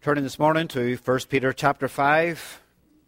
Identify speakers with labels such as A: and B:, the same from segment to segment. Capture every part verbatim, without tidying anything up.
A: Turning this morning to First Peter chapter five.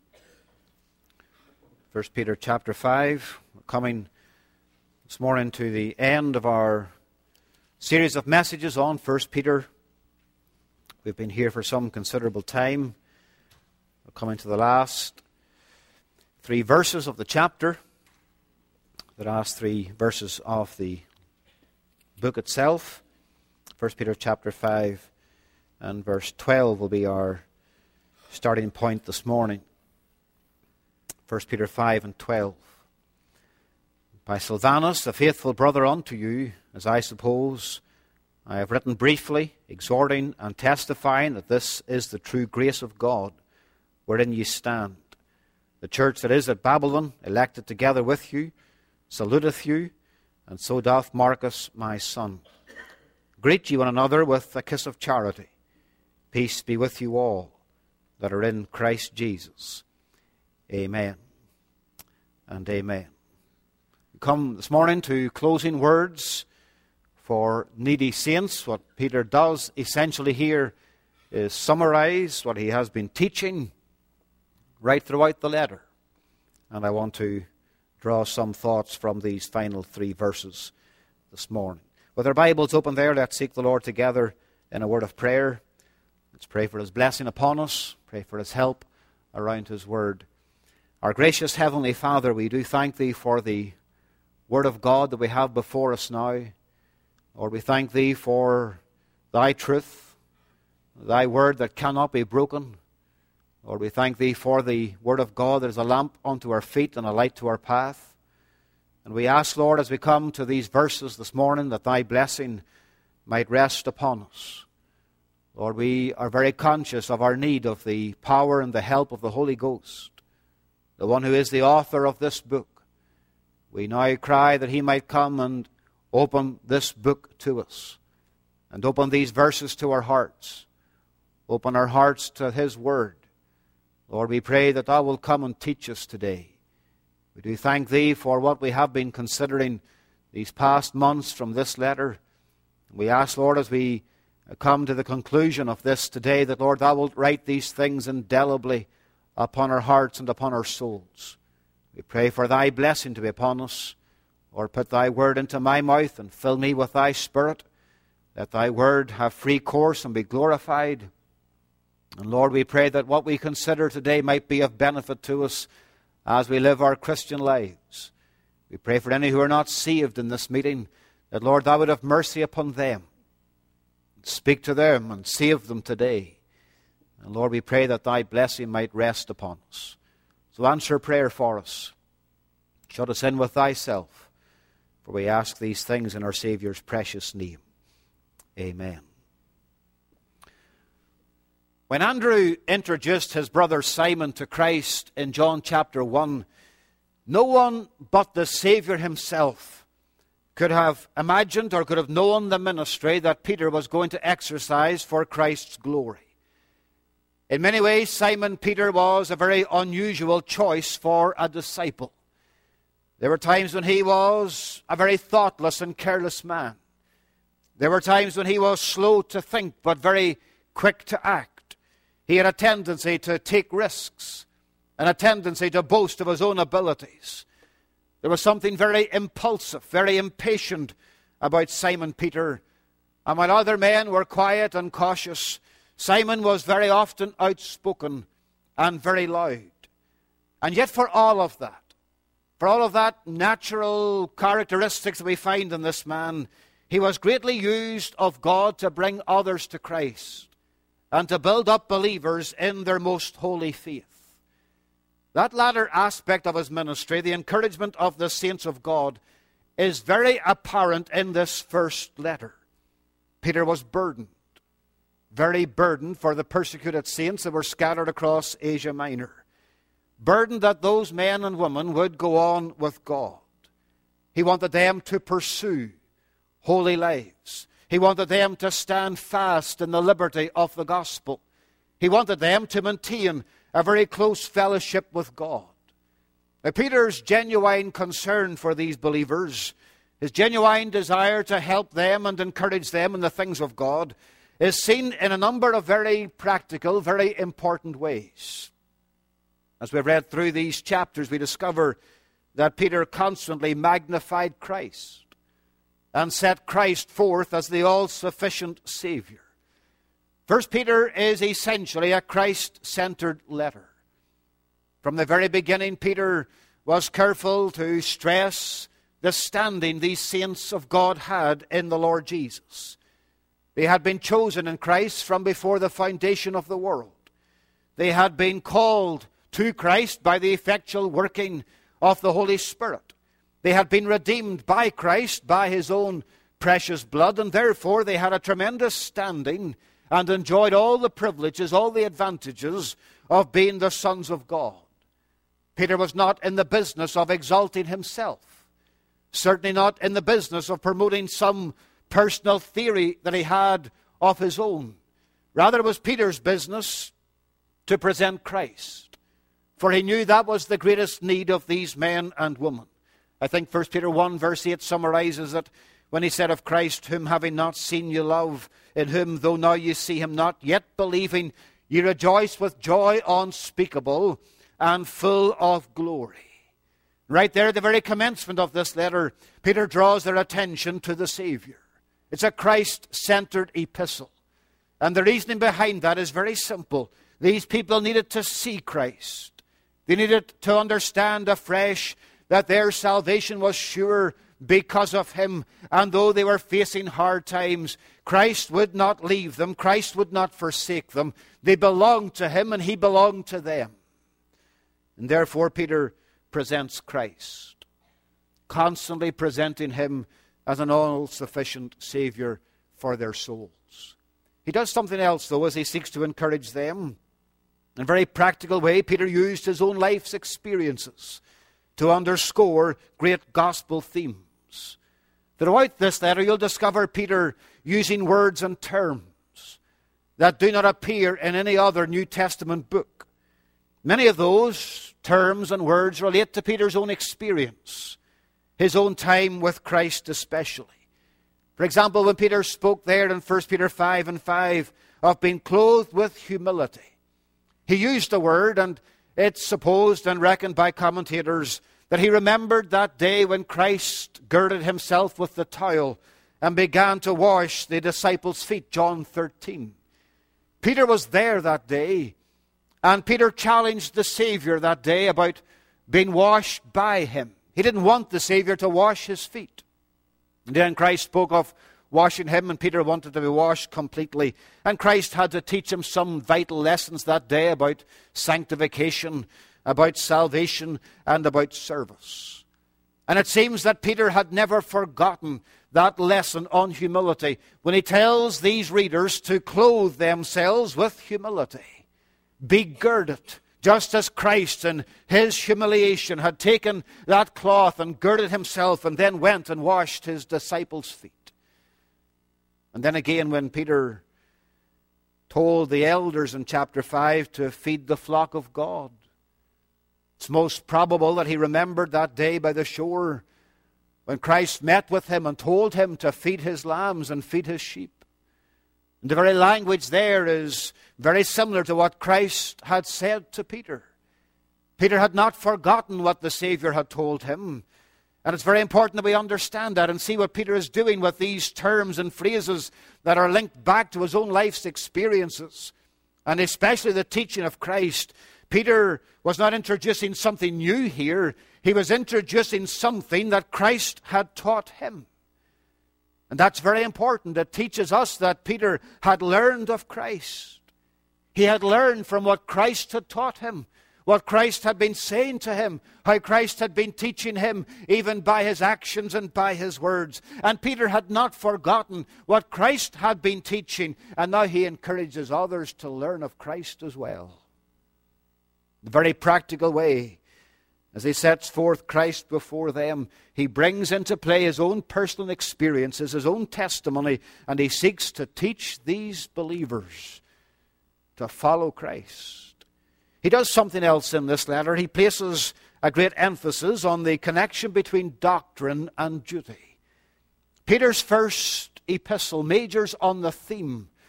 A: First Peter chapter five. We're coming this morning to the end of our series of messages on First Peter. We've been here for some considerable time. We're coming to the last three verses of the chapter. The last three verses of the book itself. First Peter chapter five. And verse twelve will be our starting point this morning. First Peter five and twelve. By Silvanus, a faithful brother unto you, as I suppose, I have written briefly, exhorting and testifying that this is the true grace of God, wherein ye stand. The church that is at Babylon, elected together with you, saluteth you, and so doth Marcus my son. Greet ye one another with a kiss of charity. Peace be with you all that are in Christ Jesus. Amen and amen. We come this morning to closing words for needy saints. What Peter does essentially here is summarize what he has been teaching right throughout the letter. And I want to draw some thoughts from these final three verses this morning. With our Bibles open there, let's seek the Lord together in a word of prayer. Let's pray for His blessing upon us. Pray for His help around His Word. Our gracious Heavenly Father, we do thank Thee for the Word of God that we have before us now. Lord, we thank Thee for Thy truth, Thy Word that cannot be broken. Lord, we thank Thee for the Word of God that is a lamp unto our feet and a light to our path. And we ask, Lord, as we come to these verses this morning, that Thy blessing might rest upon us. Lord, we are very conscious of our need of the power and the help of the Holy Ghost, the one who is the author of this book. We now cry that He might come and open this book to us, and open these verses to our hearts. Open our hearts to His Word. Lord, we pray that Thou wilt come and teach us today. We do thank Thee for what we have been considering these past months from this letter. We ask, Lord, as we come to the conclusion of this today, that, Lord, Thou wilt write these things indelibly upon our hearts and upon our souls. We pray for Thy blessing to be upon us. Lord, put Thy word into my mouth and fill me with Thy Spirit. Let Thy word have free course and be glorified. And Lord, we pray that what we consider today might be of benefit to us as we live our Christian lives. We pray for any who are not saved in this meeting, that, Lord, Thou would have mercy upon them. Speak to them and save them today. And Lord, we pray that Thy blessing might rest upon us. So answer prayer for us. Shut us in with Thyself. For we ask these things in our Saviour's precious name. Amen. When Andrew introduced his brother Simon to Christ in John chapter one, no one but the Saviour Himself could have imagined or could have known the ministry that Peter was going to exercise for Christ's glory. In many ways, Simon Peter was a very unusual choice for a disciple. There were times when he was a very thoughtless and careless man. There were times when he was slow to think but very quick to act. He had a tendency to take risks and a tendency to boast of his own abilities. There was something very impulsive, very impatient about Simon Peter. And while other men were quiet and cautious, Simon was very often outspoken and very loud. And yet for all of that, for all of that natural characteristics that we find in this man, he was greatly used of God to bring others to Christ and to build up believers in their most holy faith. That latter aspect of his ministry, the encouragement of the saints of God, is very apparent in this first letter. Peter was burdened, very burdened for the persecuted saints that were scattered across Asia Minor. Burdened that those men and women would go on with God. He wanted them to pursue holy lives. He wanted them to stand fast in the liberty of the gospel. He wanted them to maintain a very close fellowship with God. Now, Peter's genuine concern for these believers, his genuine desire to help them and encourage them in the things of God, is seen in a number of very practical, very important ways. As we read through these chapters, we discover that Peter constantly magnified Christ and set Christ forth as the all-sufficient Savior. First Peter is essentially a Christ-centered letter. From the very beginning, Peter was careful to stress the standing these saints of God had in the Lord Jesus. They had been chosen in Christ from before the foundation of the world. They had been called to Christ by the effectual working of the Holy Spirit. They had been redeemed by Christ by His own precious blood, and therefore they had a tremendous standing and enjoyed all the privileges, all the advantages of being the sons of God. Peter was not in the business of exalting himself, certainly not in the business of promoting some personal theory that he had of his own. Rather, it was Peter's business to present Christ, for he knew that was the greatest need of these men and women. I think First Peter one verse eight summarizes it when he said of Christ, whom having not seen you love, in whom though now you see him not, yet believing, ye rejoice with joy unspeakable and full of glory. Right there at the very commencement of this letter, Peter draws their attention to the Savior. It's a Christ-centered epistle. And the reasoning behind that is very simple. These people needed to see Christ. They needed to understand afresh that their salvation was sure because of Him. And though they were facing hard times, Christ would not leave them. Christ would not forsake them. They belonged to Him and He belonged to them. And therefore Peter presents Christ, constantly presenting Him as an all-sufficient Savior for their souls. He does something else, though, as he seeks to encourage them. In a very practical way, Peter used his own life's experiences to underscore great gospel themes. Throughout this letter, you'll discover Peter using words and terms that do not appear in any other New Testament book. Many of those terms and words relate to Peter's own experience, his own time with Christ especially. For example, when Peter spoke there in First Peter five and five of being clothed with humility, he used the word, and it's supposed and reckoned by commentators that he remembered that day when Christ girded himself with the towel and began to wash the disciples' feet, John thirteen. Peter was there that day, and Peter challenged the Savior that day about being washed by Him. He didn't want the Savior to wash his feet. And then Christ spoke of washing him, and Peter wanted to be washed completely. And Christ had to teach him some vital lessons that day about sanctification, about salvation, and about service. And it seems that Peter had never forgotten that lesson on humility when he tells these readers to clothe themselves with humility. Be girded, just as Christ in His humiliation had taken that cloth and girded Himself and then went and washed His disciples' feet. And then again when Peter told the elders in chapter five to feed the flock of God, it's most probable that he remembered that day by the shore when Christ met with him and told him to feed His lambs and feed His sheep. And the very language there is very similar to what Christ had said to Peter. Peter had not forgotten what the Savior had told him. And it's very important that we understand that and see what Peter is doing with these terms and phrases that are linked back to his own life's experiences, and especially the teaching of Christ. Peter was not introducing something new here. He was introducing something that Christ had taught him. And that's very important. It teaches us that Peter had learned of Christ. He had learned from what Christ had taught him, what Christ had been saying to him, how Christ had been teaching him, even by His actions and by His words. And Peter had not forgotten what Christ had been teaching, and now he encourages others to learn of Christ as well. The very practical way, as he sets forth Christ before them, he brings into play his own personal experiences, his own testimony, and he seeks to teach these believers to follow Christ. He does something else in this letter. He places a great emphasis on the connection between doctrine and duty. Peter's first epistle majors on the theme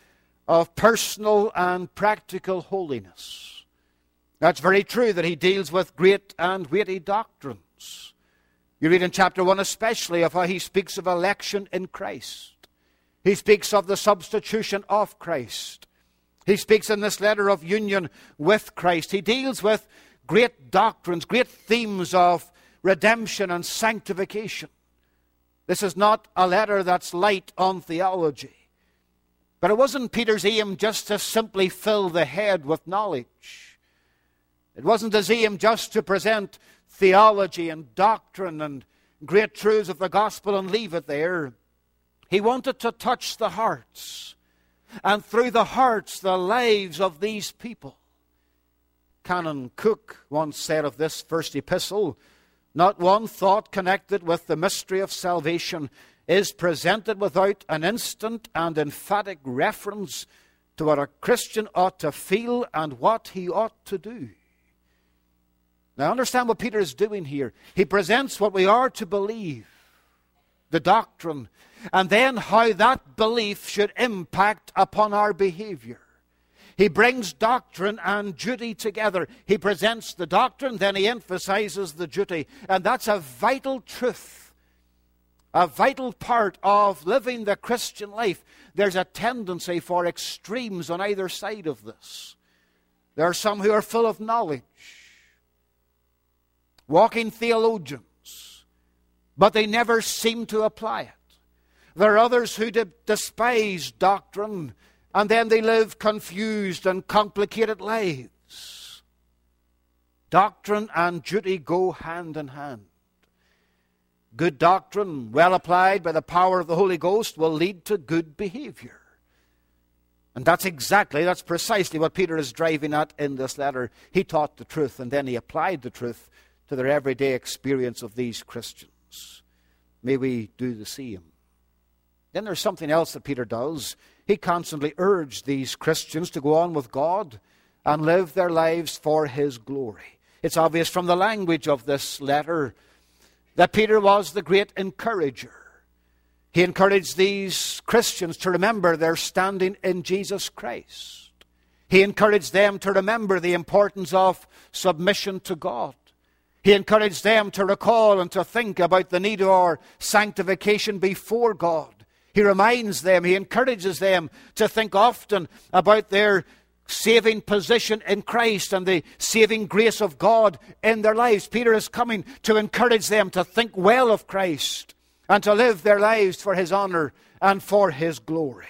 A: of personal and practical holiness. That's very true that he deals with great and weighty doctrines. You read in chapter one especially of how he speaks of election in Christ. He speaks of the substitution of Christ. He speaks in this letter of union with Christ. He deals with great doctrines, great themes of redemption and sanctification. This is not a letter that's light on theology. But it wasn't Peter's aim just to simply fill the head with knowledge. It wasn't his aim just to present theology and doctrine and great truths of the gospel and leave it there. He wanted to touch the hearts, and through the hearts, the lives of these people. Canon Cook once said of this first epistle, "Not one thought connected with the mystery of salvation is presented without an instant and emphatic reference to what a Christian ought to feel and what he ought to do." Now understand what Peter is doing here. He presents what we are to believe, the doctrine, and then how that belief should impact upon our behavior. He brings doctrine and duty together. He presents the doctrine, then he emphasizes the duty. And that's a vital truth, a vital part of living the Christian life. There's a tendency for extremes on either side of this. There are some who are full of knowledge, walking theologians, but they never seem to apply it. There are others who de- despise doctrine, and then they live confused and complicated lives. Doctrine and duty go hand in hand. Good doctrine, well applied by the power of the Holy Ghost, will lead to good behavior. And that's exactly, that's precisely what Peter is driving at in this letter. He taught the truth, and then he applied the truth to their everyday experience of these Christians. May we do the same. Then there's something else that Peter does. He constantly urged these Christians to go on with God and live their lives for His glory. It's obvious from the language of this letter that Peter was the great encourager. He encouraged these Christians to remember their standing in Jesus Christ. He encouraged them to remember the importance of submission to God. He encouraged them to recall and to think about the need of our sanctification before God. He reminds them, he encourages them to think often about their saving position in Christ and the saving grace of God in their lives. Peter is coming to encourage them to think well of Christ and to live their lives for His honor and for His glory.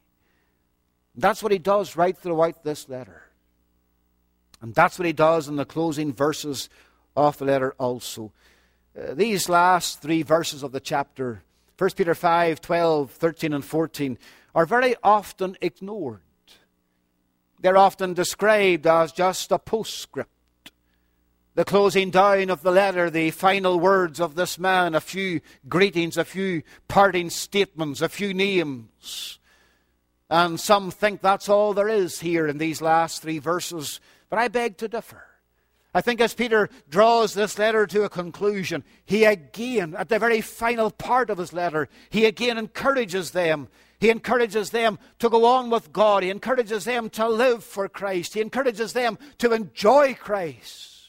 A: That's what he does right throughout this letter. And that's what he does in the closing verses of the letter also. Uh, these last three verses of the chapter, First Peter five, twelve, thirteen, and fourteen, are very often ignored. They're often described as just a postscript. The closing down of the letter, the final words of this man, a few greetings, a few parting statements, a few names. And some think that's all there is here in these last three verses. But I beg to differ. I think as Peter draws this letter to a conclusion, he again, at the very final part of his letter, he again encourages them. He encourages them to go on with God. He encourages them to live for Christ. He encourages them to enjoy Christ.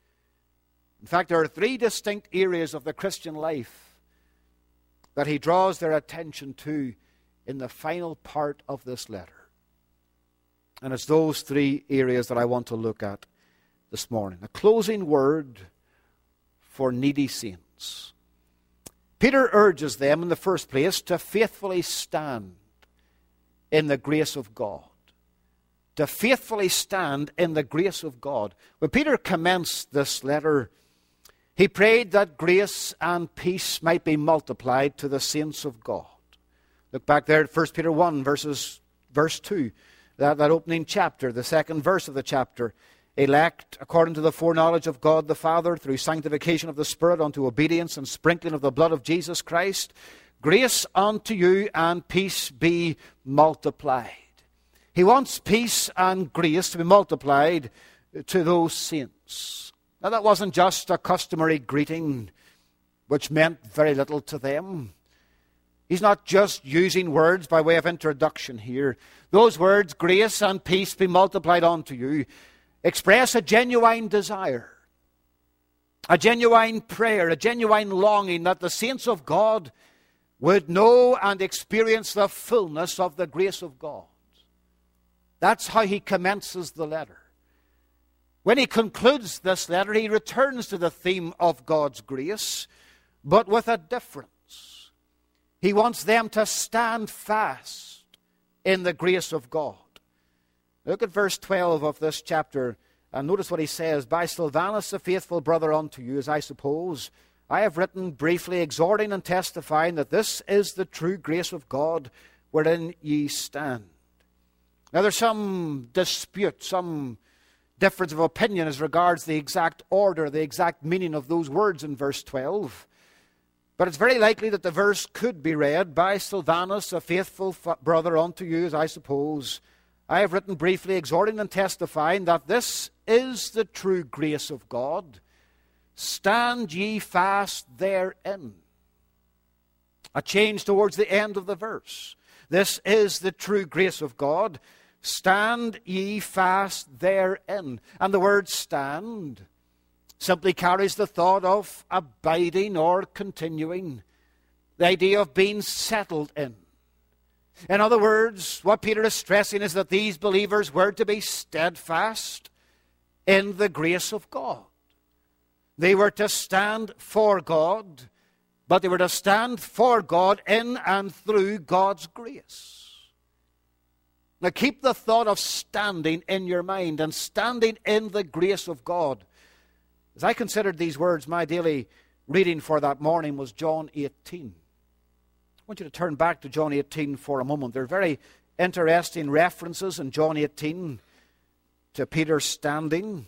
A: In fact, there are three distinct areas of the Christian life that he draws their attention to in the final part of this letter. And it's those three areas that I want to look at this morning. A closing word for needy saints. Peter urges them in the first place to faithfully stand in the grace of God. To faithfully stand in the grace of God. When Peter commenced this letter, he prayed that grace and peace might be multiplied to the saints of God. Look back there at First Peter one, verses, verse two, that, that opening chapter, the second verse of the chapter. Elect according to the foreknowledge of God the Father through sanctification of the Spirit unto obedience and sprinkling of the blood of Jesus Christ, grace unto you and peace be multiplied. He wants peace and grace to be multiplied to those saints. Now that wasn't just a customary greeting which meant very little to them. He's not just using words by way of introduction here. Those words, grace and peace be multiplied unto you, express a genuine desire, a genuine prayer, a genuine longing that the saints of God would know and experience the fullness of the grace of God. That's how he commences the letter. When he concludes this letter, he returns to the theme of God's grace, but with a difference. He wants them to stand fast in the grace of God. Look at verse twelve of this chapter, and notice what he says. By Silvanus, a faithful brother unto you, as I suppose, I have written briefly, exhorting and testifying that this is the true grace of God, wherein ye stand. Now there's some dispute, some difference of opinion as regards the exact order, the exact meaning of those words in verse twelve. But it's very likely that the verse could be read, by Silvanus, a faithful brother unto you, as I suppose, I have written briefly, exhorting and testifying that this is the true grace of God. Stand ye fast therein. A change towards the end of the verse. This is the true grace of God. Stand ye fast therein. And the word stand simply carries the thought of abiding or continuing. The idea of being settled in. In other words, what Peter is stressing is that these believers were to be steadfast in the grace of God. They were to stand for God, but they were to stand for God in and through God's grace. Now keep the thought of standing in your mind and standing in the grace of God. As I considered these words, my daily reading for that morning was John eighteen. I want you to turn back to John eighteen for a moment. There are very interesting references in John eighteen to Peter standing,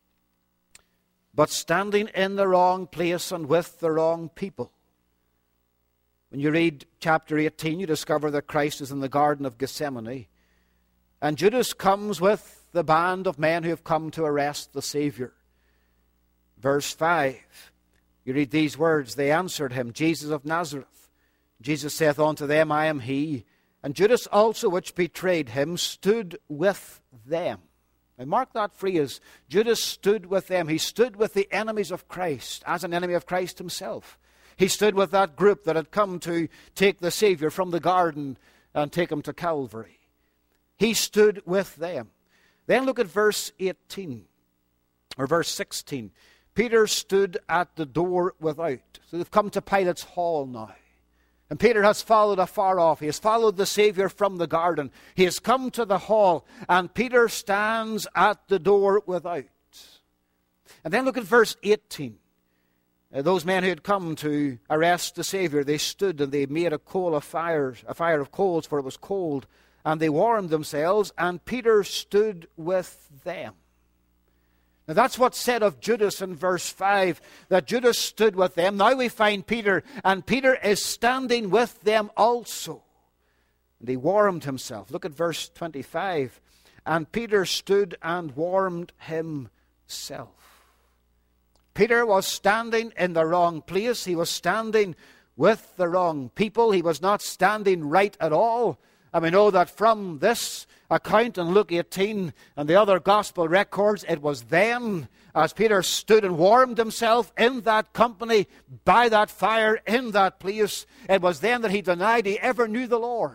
A: but standing in the wrong place and with the wrong people. When you read chapter eighteen, you discover that Christ is in the Garden of Gethsemane, and Judas comes with the band of men who have come to arrest the Savior. Verse five, you read these words, they answered him, Jesus of Nazareth. Jesus saith unto them, I am he. And Judas also, which betrayed him, stood with them. Now mark that phrase, Judas stood with them. He stood with the enemies of Christ, as an enemy of Christ himself. He stood with that group that had come to take the Savior from the garden and take him to Calvary. He stood with them. Then look at verse eighteen, or verse sixteen. Peter stood at the door without. So they've come to Pilate's hall now. And Peter has followed afar off. He has followed the Savior from the garden. He has come to the hall, and Peter stands at the door without. And then look at verse eighteen. Uh, those men who had come to arrest the Savior, they stood and they made a coal of fire, a fire of coals, for it was cold, and they warmed themselves, and Peter stood with them. Now that's what's said of Judas in verse five, that Judas stood with them. Now we find Peter, and Peter is standing with them also. And he warmed himself. Look at verse twenty-five. And Peter stood and warmed himself. Peter was standing in the wrong place. He was standing with the wrong people. He was not standing right at all. And we know that from this account in Luke eighteen and the other gospel records, it was then, as Peter stood and warmed himself in that company, by that fire, in that place, it was then that he denied he ever knew the Lord.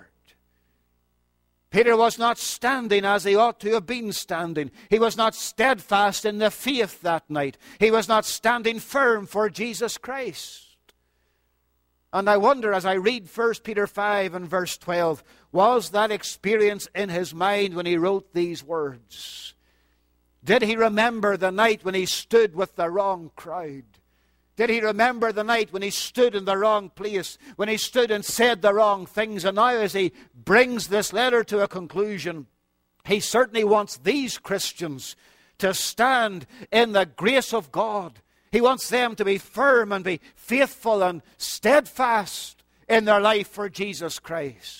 A: Peter was not standing as he ought to have been standing. He was not steadfast in the faith that night. He was not standing firm for Jesus Christ. And I wonder, as I read First Peter five and verse twelve, was that experience in his mind when he wrote these words? Did he remember the night when he stood with the wrong crowd? Did he remember the night when he stood in the wrong place, when he stood and said the wrong things? And now as he brings this letter to a conclusion, he certainly wants these Christians to stand in the grace of God. He wants them to be firm and be faithful and steadfast in their life for Jesus Christ.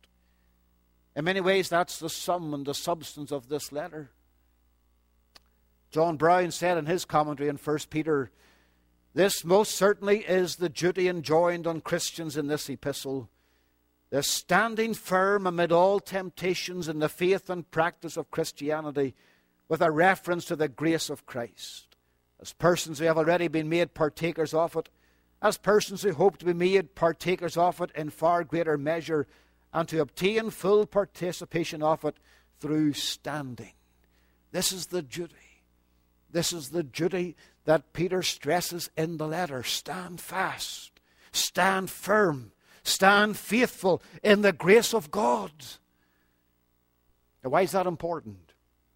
A: In many ways, that's the sum and the substance of this letter. John Brown said in his commentary in First Peter, this most certainly is the duty enjoined on Christians in this epistle, the standing firm amid all temptations in the faith and practice of Christianity with a reference to the grace of Christ. As persons who have already been made partakers of it, as persons who hope to be made partakers of it in far greater measure, and to obtain full participation of it through standing. This is the duty. This is the duty that Peter stresses in the letter. Stand fast. Stand firm. Stand faithful in the grace of God. Now, why is that important?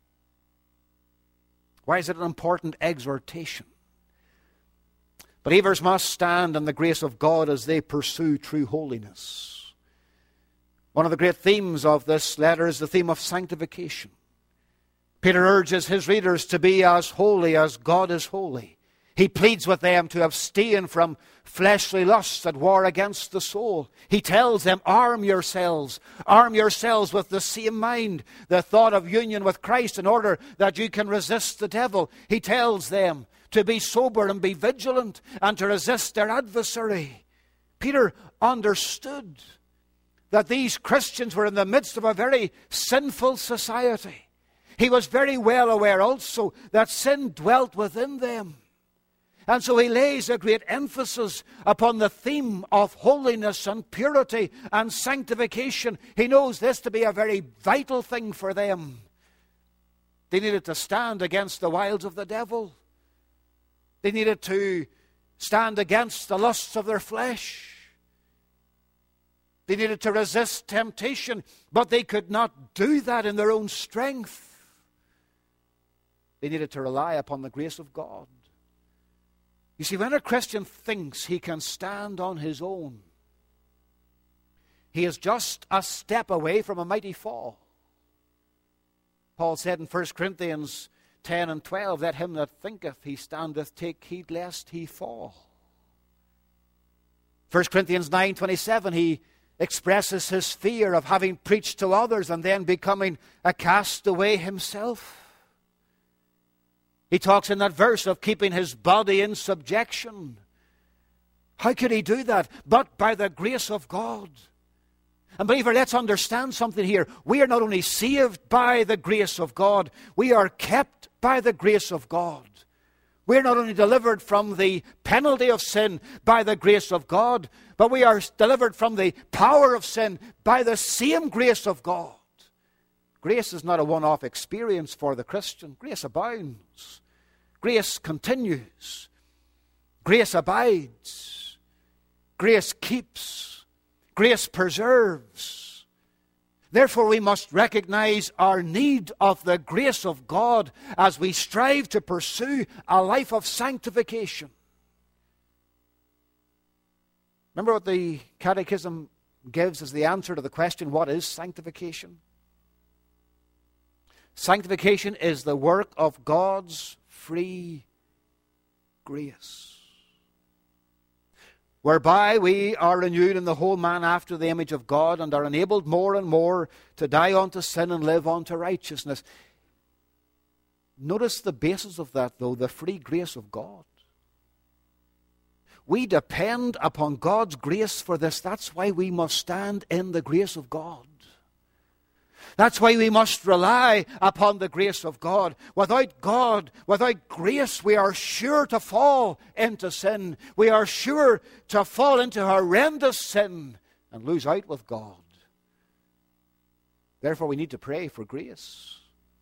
A: Why is it an important exhortation? Believers must stand in the grace of God as they pursue true holiness. One of the great themes of this letter is the theme of sanctification. Peter urges his readers to be as holy as God is holy. He pleads with them to abstain from fleshly lusts that war against the soul. He tells them, arm yourselves, arm yourselves with the same mind, the thought of union with Christ, in order that you can resist the devil. He tells them to be sober and be vigilant and to resist their adversary. Peter understood that these Christians were in the midst of a very sinful society. He was very well aware also that sin dwelt within them. And so he lays a great emphasis upon the theme of holiness and purity and sanctification. He knows this to be a very vital thing for them. They needed to stand against the wiles of the devil. They needed to stand against the lusts of their flesh. They needed to resist temptation, but they could not do that in their own strength. They needed to rely upon the grace of God. You see, when a Christian thinks he can stand on his own, he is just a step away from a mighty fall. Paul said in First Corinthians ten and twelve, let him that thinketh he standeth take heed lest he fall. First Corinthians nine twenty-seven, he expresses his fear of having preached to others and then becoming a castaway himself. He talks in that verse of keeping his body in subjection. How could he do that? But by the grace of God. And believer, let's understand something here. We are not only saved by the grace of God, we are kept by the grace of God. We're not only delivered from the penalty of sin by the grace of God, but we are delivered from the power of sin by the same grace of God. Grace is not a one-off experience for the Christian. Grace abounds. Grace continues. Grace abides. Grace keeps. Grace preserves. Therefore, we must recognize our need of the grace of God as we strive to pursue a life of sanctification. Remember what the Catechism gives as the answer to the question, what is sanctification? Sanctification is the work of God's free grace, whereby we are renewed in the whole man after the image of God and are enabled more and more to die unto sin and live unto righteousness. Notice the basis of that, though, the free grace of God. We depend upon God's grace for this. That's why we must stand in the grace of God. That's why we must rely upon the grace of God. Without God, without grace, we are sure to fall into sin. We are sure to fall into horrendous sin and lose out with God. Therefore, we need to pray for grace,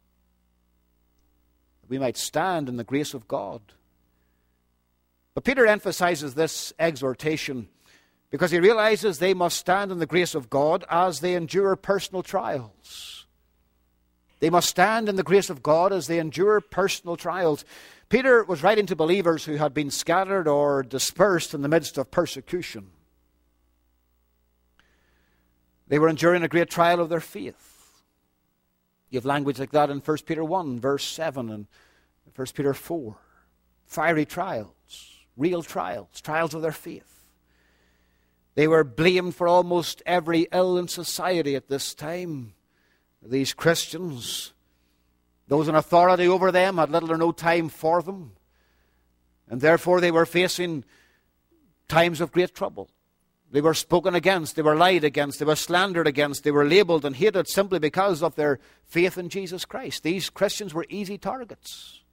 A: that we might stand in the grace of God. But Peter emphasizes this exhortation because he realizes they must stand in the grace of God as they endure personal trials. They must stand in the grace of God as they endure personal trials. Peter was writing to believers who had been scattered or dispersed in the midst of persecution. They were enduring a great trial of their faith. You have language like that in First Peter one, verse seven, and First Peter four. Fiery trials, real trials, trials of their faith. They were blamed for almost every ill in society at this time. These Christians, those in authority over them, had little or no time for them. And therefore they were facing times of great trouble, They were spoken against, they were lied against, they were slandered against, they were labeled and hated simply because of their faith in Jesus Christ. These Christians were easy targets.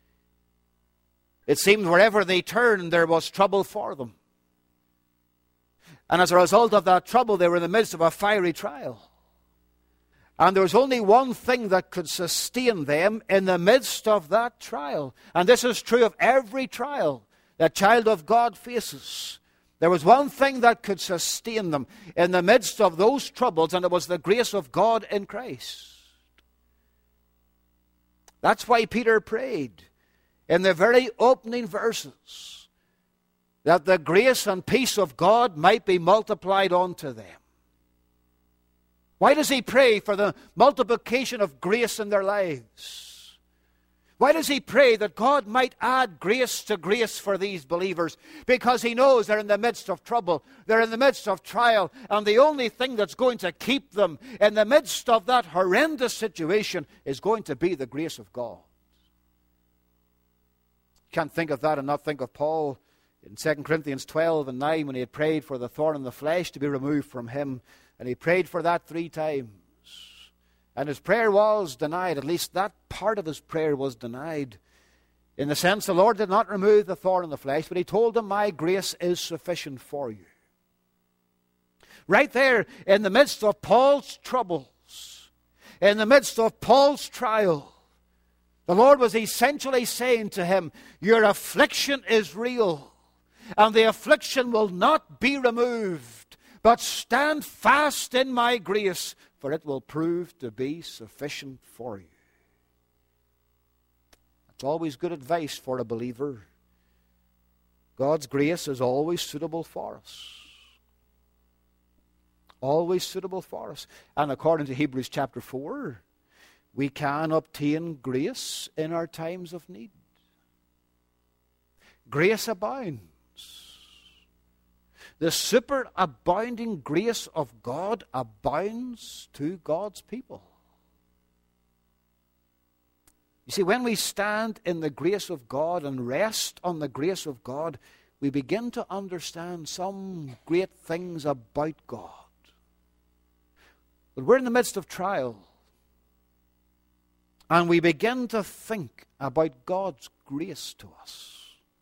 A: It seemed wherever they turned, there was trouble for them. And as a result of that trouble, they were in the midst of a fiery trial. And there was only one thing that could sustain them in the midst of that trial. And this is true of every trial that child of God faces. There was one thing that could sustain them in the midst of those troubles, and it was the grace of God in Christ. That's why Peter prayed in the very opening verses that the grace and peace of God might be multiplied unto them. Why does he pray for the multiplication of grace in their lives? Why does he pray that God might add grace to grace for these believers? Because he knows they're in the midst of trouble. They're in the midst of trial. And the only thing that's going to keep them in the midst of that horrendous situation is going to be the grace of God. Can't think of that and not think of Paul in Second Corinthians twelve and nine when he had prayed for the thorn in the flesh to be removed from him. And he prayed for that three times. And his prayer was denied. At least that part of his prayer was denied. In the sense the Lord did not remove the thorn in the flesh, but he told him, my grace is sufficient for you. Right there, in the midst of Paul's troubles, in the midst of Paul's trial, the Lord was essentially saying to him, your affliction is real, and the affliction will not be removed. But stand fast in my grace, for it will prove to be sufficient for you. That's always good advice for a believer. God's grace is always suitable for us. Always suitable for us. And according to Hebrews chapter four, we can obtain grace in our times of need. Grace abounds. The superabounding grace of God abounds to God's people. You see, when we stand in the grace of God and rest on the grace of God, we begin to understand some great things about God. But we're in the midst of trial, and we begin to think about God's grace to us.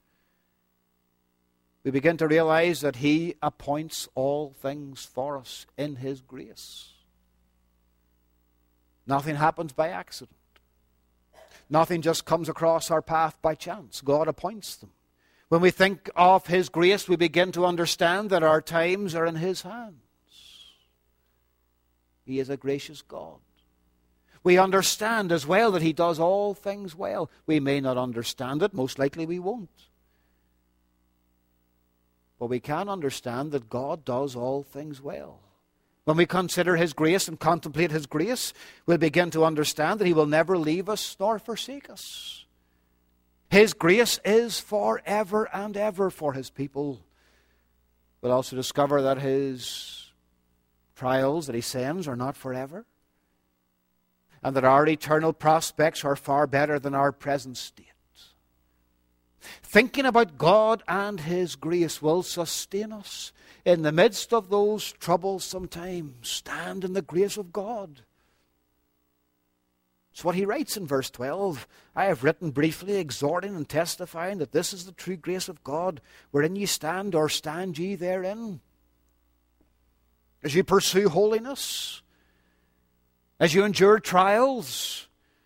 A: We begin to realize that he appoints all things for us in his grace. Nothing happens by accident. Nothing just comes across our path by chance. God appoints them. When we think of his grace, we begin to understand that our times are in his hands. He is a gracious God. We understand as well that he does all things well. We may not understand it. Most likely we won't. But we can understand that God does all things well. When we consider his grace and contemplate his grace, we'll begin to understand that he will never leave us nor forsake us. His grace is forever and ever for his people. We'll also discover that his trials that he sends are not forever, and that our eternal prospects are far better than our present state. Thinking about God and his grace will sustain us in the midst of those troublesome times. Stand in the grace of God. It's what he writes in verse twelve. I have written briefly, exhorting and testifying that this is the true grace of God, wherein ye stand, or stand ye therein. As you pursue holiness, as you endure trials,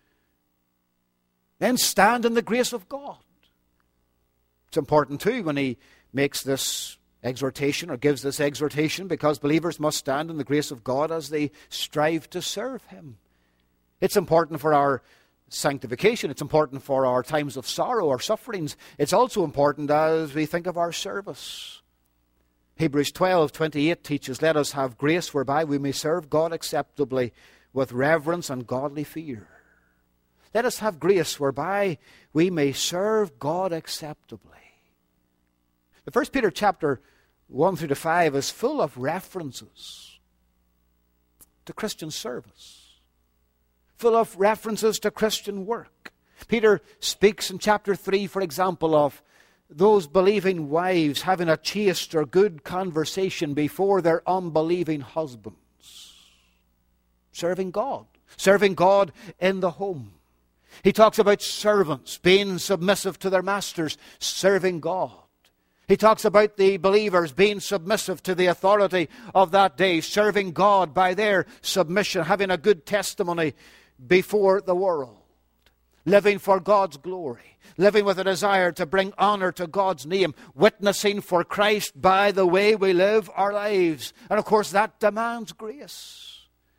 A: then stand in the grace of God. It's important too when he makes this exhortation or gives this exhortation, because believers must stand in the grace of God as they strive to serve him. It's important for our sanctification. It's important for our times of sorrow or sufferings. It's also important as we think of our service. Hebrews twelve twenty-eight teaches, let us have grace whereby we may serve God acceptably with reverence and godly fear. Let us have grace whereby we may serve God acceptably. The First Peter chapter one through to five is full of references to Christian service, full of references to Christian work. Peter speaks in chapter three, for example, of those believing wives having a chaste or good conversation before their unbelieving husbands. Serving God. Serving God in the home. He talks about servants being submissive to their masters, serving God. He talks about the believers being submissive to the authority of that day, serving God by their submission, having a good testimony before the world, living for God's glory, living with a desire to bring honor to God's name, witnessing for Christ by the way we live our lives. And of course that demands grace.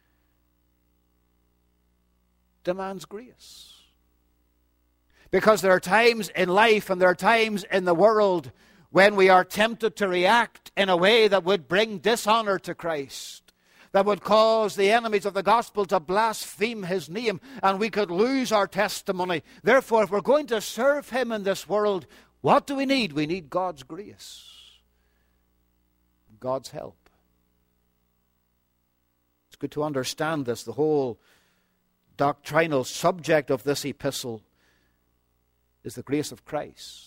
A: Demands grace. Because there are times in life and there are times in the world when we are tempted to react in a way that would bring dishonor to Christ, that would cause the enemies of the gospel to blaspheme his name, and we could lose our testimony. Therefore, if we're going to serve him in this world, what do we need? We need God's grace, God's help. It's good to understand this. The whole doctrinal subject of this epistle is the grace of Christ.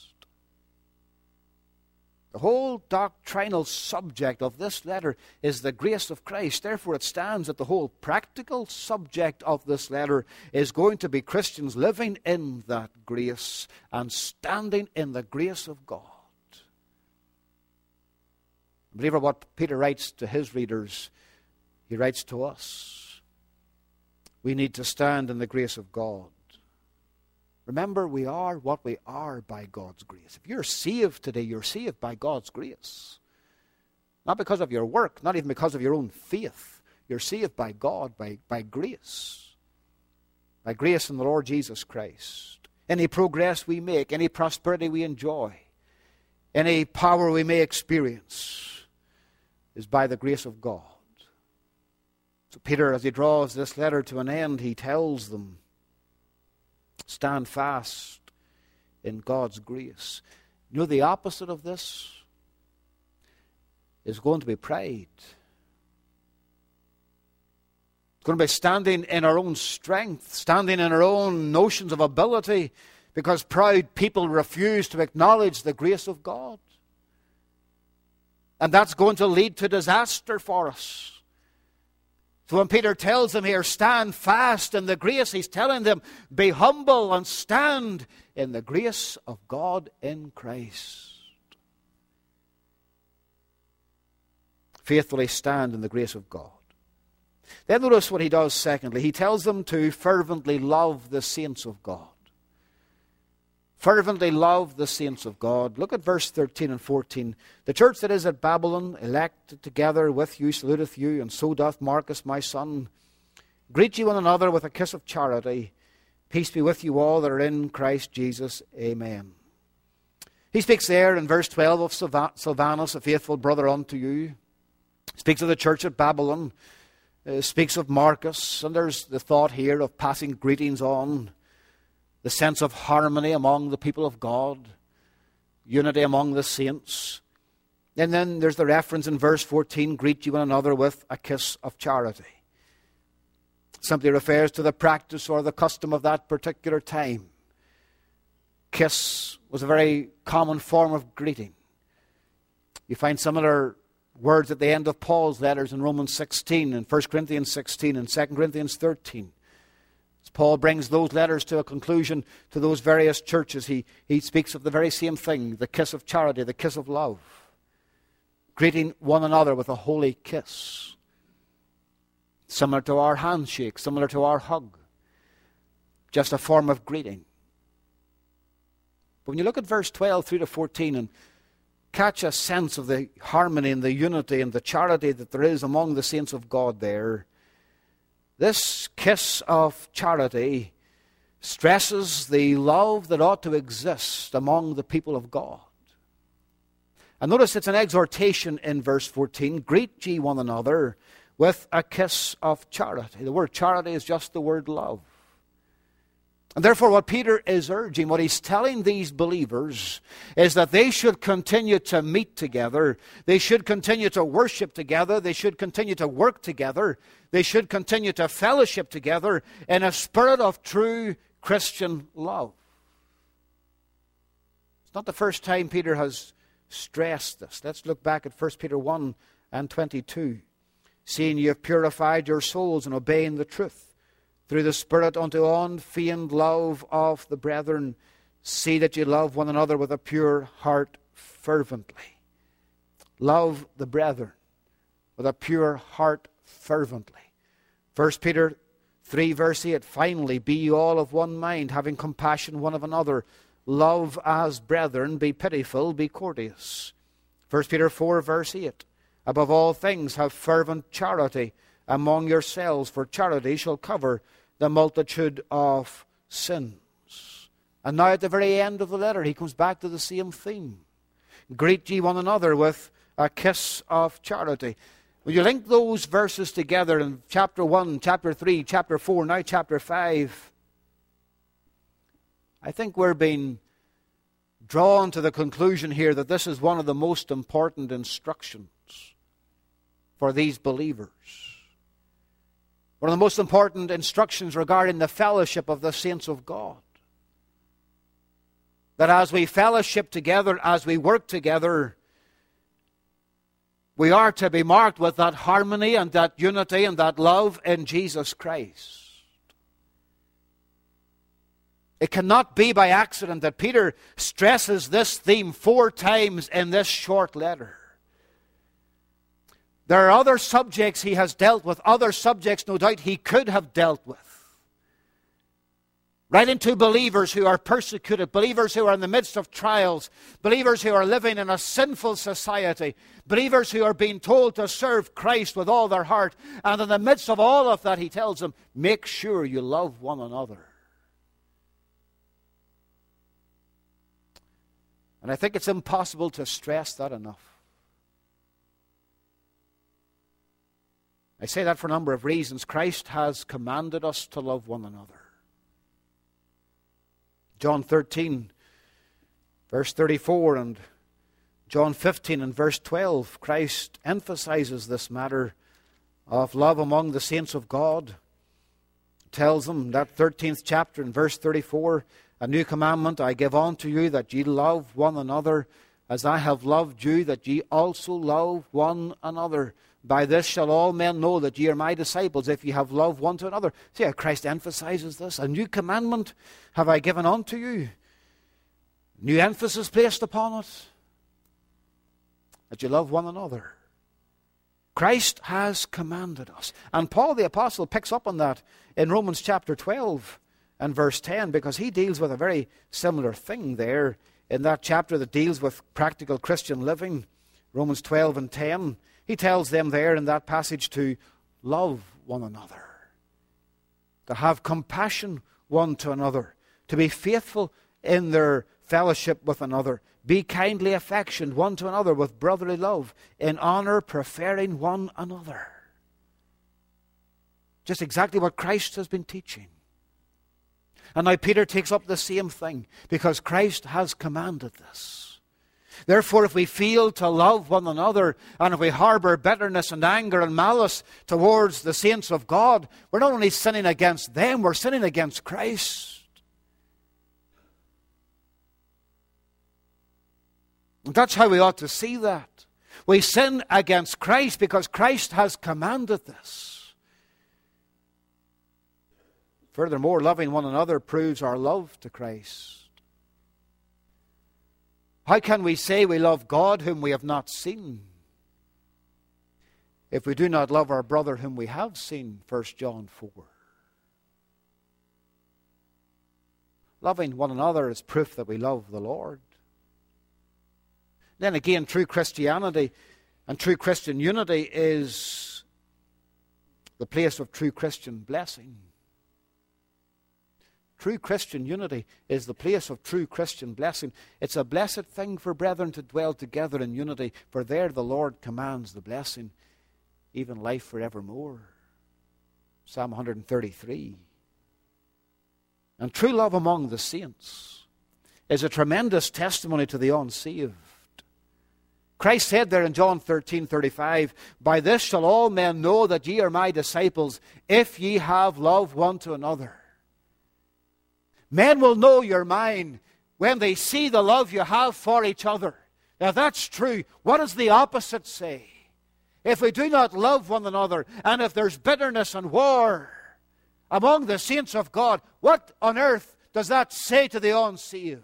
A: The whole doctrinal subject of this letter is the grace of Christ. Therefore, it stands that the whole practical subject of this letter is going to be Christians living in that grace and standing in the grace of God. Believer, what Peter writes to his readers, he writes to us. We need to stand in the grace of God. Remember, we are what we are by God's grace. If you're saved today, you're saved by God's grace. Not because of your work, not even because of your own faith. You're saved by God, by, by grace. By grace in the Lord Jesus Christ. Any progress we make, any prosperity we enjoy, any power we may experience is by the grace of God. So Peter, as he draws this letter to an end, he tells them, stand fast in God's grace. You know, the opposite of this is going to be pride. It's going to be standing in our own strength, standing in our own notions of ability, because proud people refuse to acknowledge the grace of God. And that's going to lead to disaster for us. So when Peter tells them here, stand fast in the grace, he's telling them, be humble and stand in the grace of God in Christ. Faithfully stand in the grace of God. Then notice what he does secondly. He tells them to fervently love the saints of God. Fervently love the saints of God. Look at verse thirteen and fourteen. The church that is at Babylon, elected together with you, saluteth you, and so doth Marcus my son. Greet ye one another with a kiss of charity. Peace be with you all that are in Christ Jesus. Amen. He speaks there in verse twelve of Silvanus, a faithful brother unto you. Speaks of the church at Babylon. Uh, speaks of Marcus. And there's the thought here of passing greetings on. The sense of harmony among the people of God, unity among the saints. And then there's the reference in verse fourteen, greet you one another with a kiss of charity. Simply refers to the practice or the custom of that particular time. Kiss was a very common form of greeting. You find similar words at the end of Paul's letters in Romans sixteen, and First Corinthians sixteen, and Second Corinthians thirteen. Paul brings those letters to a conclusion to those various churches. He, he speaks of the very same thing, the kiss of charity, the kiss of love. Greeting one another with a holy kiss. Similar to our handshake, similar to our hug. Just a form of greeting. But when you look at verse twelve through to fourteen and catch a sense of the harmony and the unity and the charity that there is among the saints of God there, this kiss of charity stresses the love that ought to exist among the people of God. And notice it's an exhortation in verse fourteen. Greet ye one another with a kiss of charity. The word charity is just the word love. And therefore what Peter is urging, what he's telling these believers, is that they should continue to meet together. They should continue to worship together. They should continue to work together. They should continue to fellowship together in a spirit of true Christian love. It's not the first time Peter has stressed this. Let's look back at First Peter one and twenty-two. Seeing ye have purified your souls in obeying the truth, through the Spirit unto unfeigned love of the brethren, see that ye love one another with a pure heart fervently. Love the brethren with a pure heart fervently. First Peter three verse eight, finally, be ye all of one mind, having compassion one of another. Love as brethren, be pitiful, be courteous. First Peter four verse eight, above all things have fervent charity among yourselves, for charity shall cover the multitude of sins. And now at the very end of the letter, he comes back to the same theme. Greet ye one another with a kiss of charity. When you link those verses together in chapter one, chapter three, chapter four, now chapter five, I think we're being drawn to the conclusion here that this is one of the most important instructions for these believers. One of the most important instructions regarding the fellowship of the saints of God. That as we fellowship together, as we work together, we are to be marked with that harmony and that unity and that love in Jesus Christ. It cannot be by accident that Peter stresses this theme four times in this short letter. There are other subjects he has dealt with, other subjects no doubt he could have dealt with. Right into believers who are persecuted, believers who are in the midst of trials, believers who are living in a sinful society, believers who are being told to serve Christ with all their heart. And in the midst of all of that, he tells them, make sure you love one another. And I think it's impossible to stress that enough. I say that for a number of reasons. Christ has commanded us to love one another. John thirteen, verse thirty-four, and John fifteen and verse twelve, Christ emphasizes this matter of love among the saints of God. Tells them, that thirteenth chapter in verse thirty-four, a new commandment I give unto you, that ye love one another, as I have loved you, that ye also love one another. By this shall all men know that ye are my disciples, if ye have love one to another. See how Christ emphasizes this. A new commandment have I given unto you. New emphasis placed upon it. That you love one another. Christ has commanded us. And Paul the Apostle picks up on that in Romans chapter twelve and verse ten, because he deals with a very similar thing there in that chapter that deals with practical Christian living. Romans twelve and ten. He tells them there in that passage to love one another, to have compassion one to another, to be faithful in their fellowship with another, be kindly affectioned one to another with brotherly love, in honor preferring one another. Just exactly what Christ has been teaching. And now Peter takes up the same thing, because Christ has commanded this. Therefore, if we fail to love one another, and if we harbor bitterness and anger and malice towards the saints of God, we're not only sinning against them, we're sinning against Christ. And that's how we ought to see that. We sin against Christ because Christ has commanded this. Furthermore, loving one another proves our love to Christ. How can we say we love God whom we have not seen, if we do not love our brother whom we have seen? First John four. Loving one another is proof that we love the Lord. Then again, true Christianity and true Christian unity is the place of true Christian blessing. True Christian unity is the place of true Christian blessing. It's a blessed thing for brethren to dwell together in unity, for there the Lord commands the blessing, even life forevermore. Psalm one thirty-three. And true love among the saints is a tremendous testimony to the unsaved. Christ said there in John thirteen thirty-five, by this shall all men know that ye are my disciples, if ye have love one to another. Men will know you're mine when they see the love you have for each other. Now that's true. What does the opposite say? If we do not love one another, and if there's bitterness and war among the saints of God, what on earth does that say to the unsaved?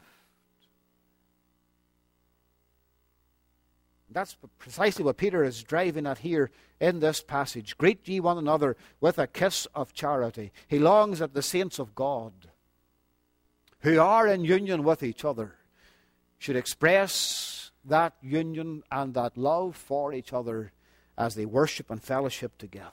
A: That's precisely what Peter is driving at here in this passage. Greet ye one another with a kiss of charity. He longs that the saints of God, who are in union with each other, should express that union and that love for each other as they worship and fellowship together.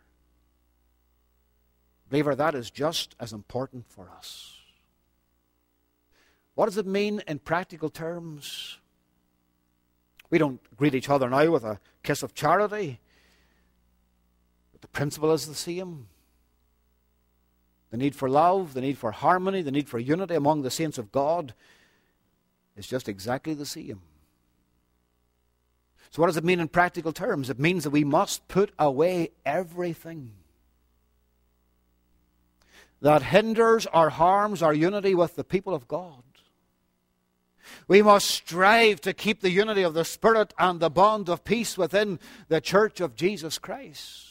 A: Believer, that is just as important for us. What does it mean in practical terms? We don't greet each other now with a kiss of charity, but the principle is the same. The need for love, the need for harmony, the need for unity among the saints of God is just exactly the same. So what does it mean in practical terms? It means that we must put away everything that hinders or harms our unity with the people of God. We must strive to keep the unity of the Spirit and the bond of peace within the church of Jesus Christ.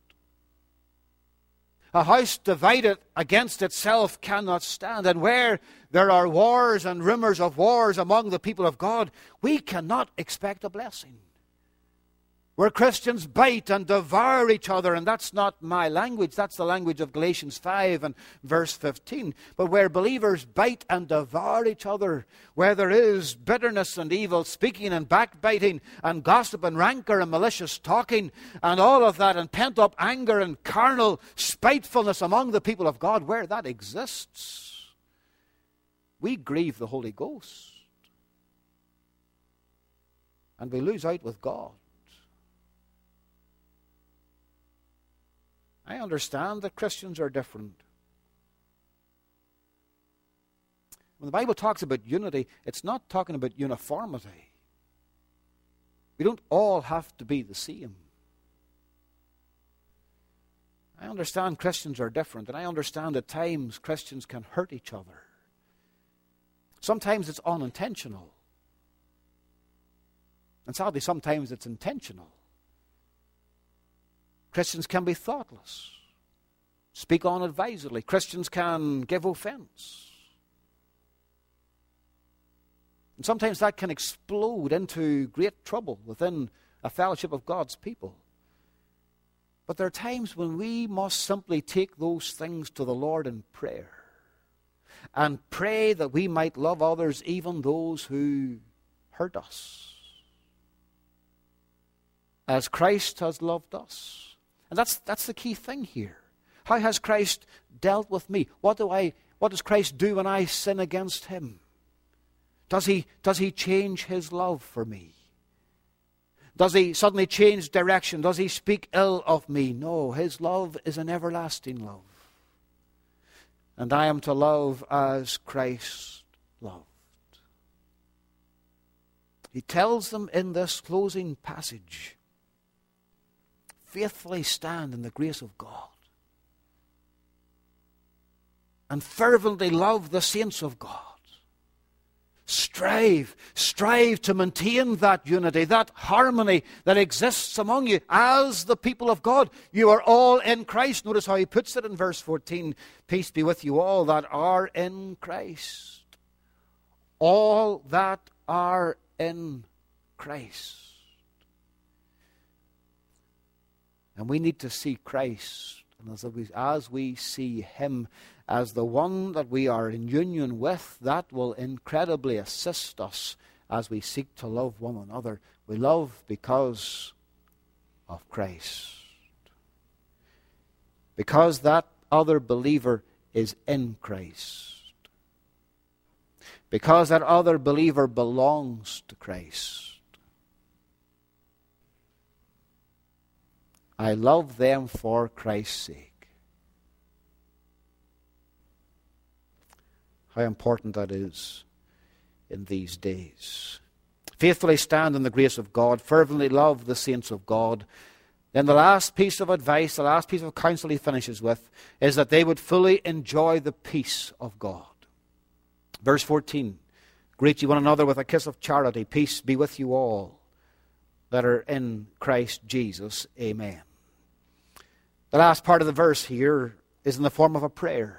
A: A house divided against itself cannot stand. And where there are wars and rumors of wars among the people of God, we cannot expect a blessing. Where Christians bite and devour each other, and that's not my language, that's the language of Galatians five and verse fifteen. But where believers bite and devour each other, where there is bitterness and evil speaking and backbiting and gossip and rancor and malicious talking and all of that, and pent-up anger and carnal spitefulness among the people of God, where that exists, we grieve the Holy Ghost. And we lose out with God. I understand that Christians are different. When the Bible talks about unity, it's not talking about uniformity. We don't all have to be the same. I understand Christians are different, and I understand at times Christians can hurt each other. Sometimes it's unintentional. And sadly, sometimes it's intentional. Christians can be thoughtless, speak unadvisedly. Christians can give offense. And sometimes that can explode into great trouble within a fellowship of God's people. But there are times when we must simply take those things to the Lord in prayer and pray that we might love others, even those who hurt us, as Christ has loved us. And that's that's the key thing here. How has Christ dealt with me? What do I what does Christ do when I sin against him? Does he does he change his love for me? Does he suddenly change direction? Does he speak ill of me? No, his love is an everlasting love. And I am to love as Christ loved. He tells them in this closing passage, faithfully stand in the grace of God and fervently love the saints of God. Strive, strive to maintain that unity, that harmony that exists among you as the people of God. You are all in Christ. Notice how he puts it in verse fourteen. Peace be with you all that are in Christ. All that are in Christ. And we need to see Christ, and as we, as we see him as the one that we are in union with, that will incredibly assist us as we seek to love one another. We love because of Christ. Because that other believer is in Christ. Because that other believer belongs to Christ. I love them for Christ's sake. How important that is in these days. Faithfully stand in the grace of God, fervently love the saints of God. Then the last piece of advice, the last piece of counsel he finishes with, is that they would fully enjoy the peace of God. Verse fourteen, Greet you one another with a kiss of charity. Peace be with you all that are in Christ Jesus. Amen. The last part of the verse here is in the form of a prayer.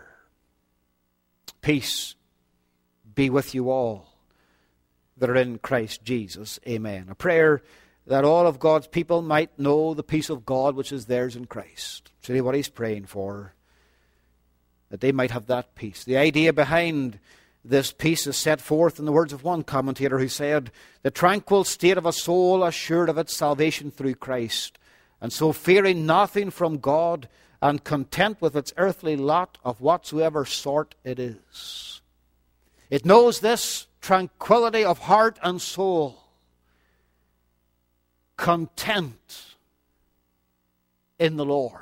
A: Peace be with you all that are in Christ Jesus. Amen. A prayer that all of God's people might know the peace of God which is theirs in Christ. See what he's praying for, that they might have that peace. The idea behind this peace is set forth in the words of one commentator who said, the tranquil state of a soul assured of its salvation through Christ, and so fearing nothing from God, and content with its earthly lot of whatsoever sort it is. It knows this tranquility of heart and soul, content in the Lord.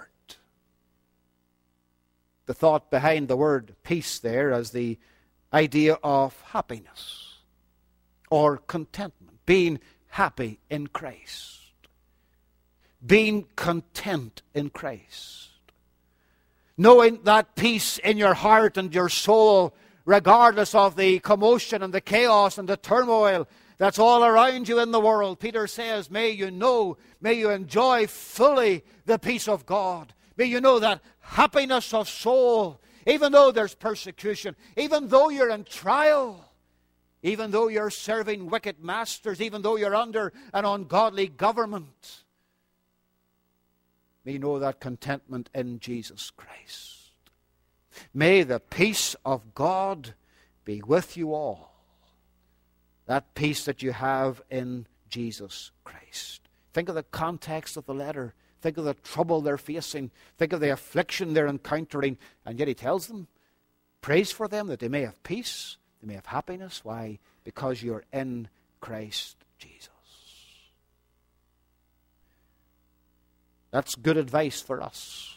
A: The thought behind the word peace there as the idea of happiness or contentment, being happy in Christ, being content in Christ, knowing that peace in your heart and your soul, regardless of the commotion and the chaos and the turmoil that's all around you in the world. Peter says, may you know, may you enjoy fully the peace of God. May you know that happiness of soul, even though there's persecution, even though you're in trial, even though you're serving wicked masters, even though you're under an ungodly government. May you know that contentment in Jesus Christ. May the peace of God be with you all. That peace that you have in Jesus Christ. Think of the context of the letter. Think of the trouble they're facing. Think of the affliction they're encountering. And yet he tells them, praise for them that they may have peace, they may have happiness. Why? Because you're in Christ Jesus. That's good advice for us.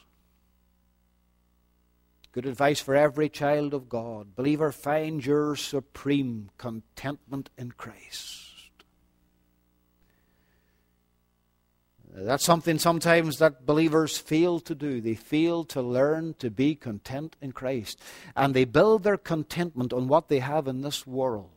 A: Good advice for every child of God. Believer, find your supreme contentment in Christ. That's something sometimes that believers fail to do. They fail to learn to be content in Christ. And they build their contentment on what they have in this world.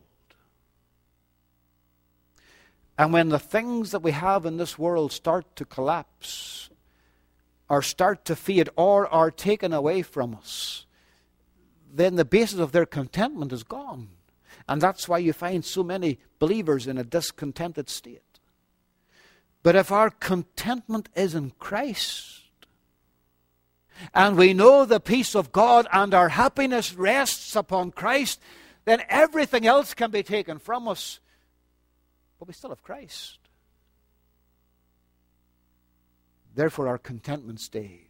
A: And when the things that we have in this world start to collapse, or start to fade, or are taken away from us, then the basis of their contentment is gone. And that's why you find so many believers in a discontented state. But if our contentment is in Christ, and we know the peace of God, and our happiness rests upon Christ, then everything else can be taken from us, but we still have Christ. Therefore, our contentment stays.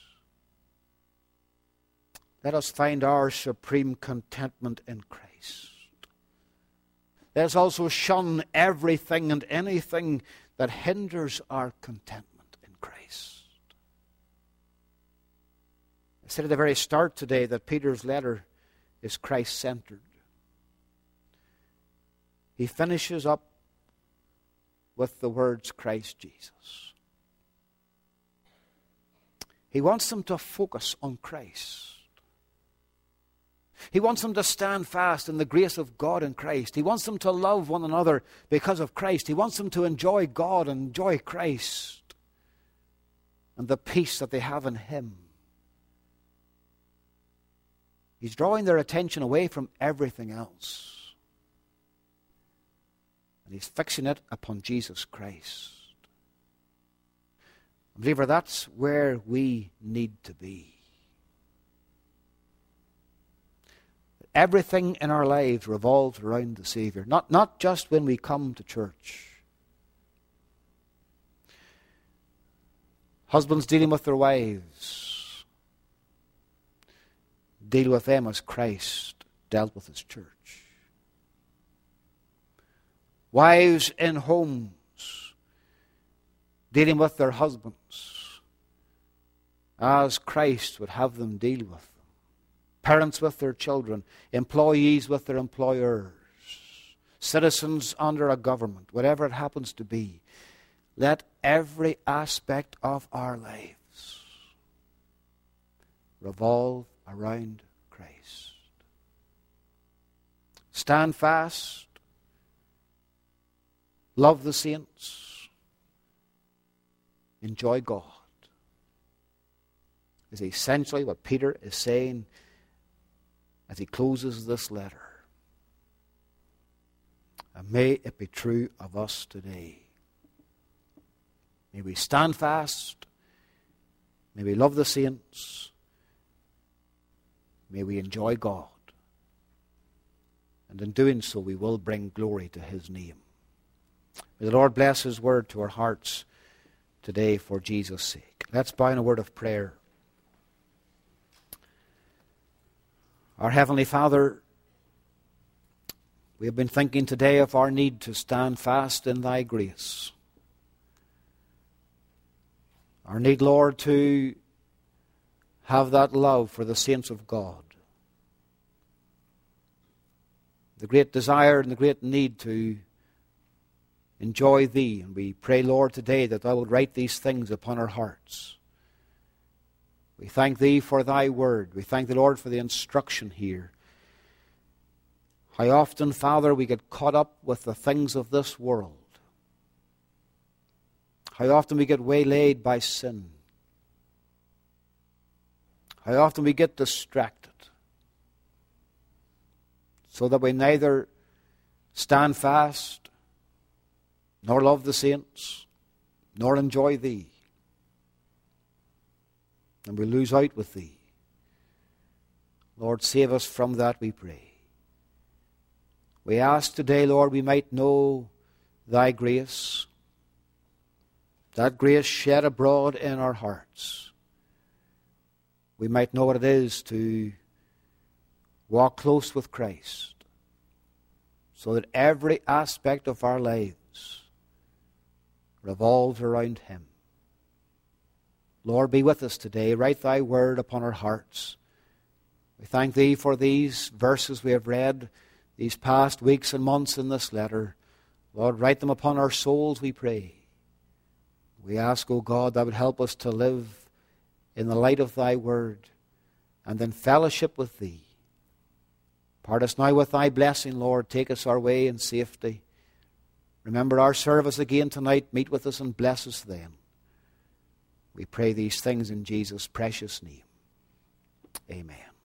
A: Let us find our supreme contentment in Christ. Let us also shun everything and anything that hinders our contentment in Christ. I said at the very start today that Peter's letter is Christ-centered. He finishes up with the words Christ Jesus. He wants them to focus on Christ. He wants them to stand fast in the grace of God in Christ. He wants them to love one another because of Christ. He wants them to enjoy God and enjoy Christ and the peace that they have in Him. He's drawing their attention away from everything else. And He's fixing it upon Jesus Christ. Believer, that's where we need to be. Everything in our lives revolves around the Savior. Not, not just when we come to church. Husbands dealing with their wives, deal with them as Christ dealt with His church. Wives in homes, dealing with their husbands as Christ would have them deal with them. Parents with their children, employees with their employers, citizens under a government, whatever it happens to be. Let every aspect of our lives revolve around Christ. stand fast, love the saints, enjoy God, is essentially what Peter is saying as he closes this letter. And may it be true of us today. May we stand fast. May we love the saints. May we enjoy God. And in doing so, we will bring glory to His name. May the Lord bless His word to our hearts today for Jesus' sake. Let's bow in a word of prayer. Our Heavenly Father, we have been thinking today of our need to stand fast in Thy grace. Our need, Lord, to have that love for the saints of God. The great desire and the great need to enjoy Thee. And we pray, Lord, today that Thou wilt write these things upon our hearts. We thank Thee for Thy word. We thank the Lord for the instruction here. How often, Father, we get caught up with the things of this world. How often we get waylaid by sin. How often we get distracted. So that we neither stand fast, nor love the saints, nor enjoy Thee. And we lose out with Thee. Lord, save us from that, we pray. We ask today, Lord, we might know Thy grace, that grace shed abroad in our hearts. We might know what it is to walk close with Christ, so that every aspect of our lives revolves around Him. Lord, be with us today. Write Thy word upon our hearts. We thank Thee for these verses we have read these past weeks and months in this letter. Lord, write them upon our souls, we pray. We ask, O God, that would help us to live in the light of Thy word and in fellowship with Thee. Part us now with Thy blessing, Lord. Take us our way in safety. Remember our service again tonight. Meet with us and bless us then. We pray these things in Jesus' precious name. Amen.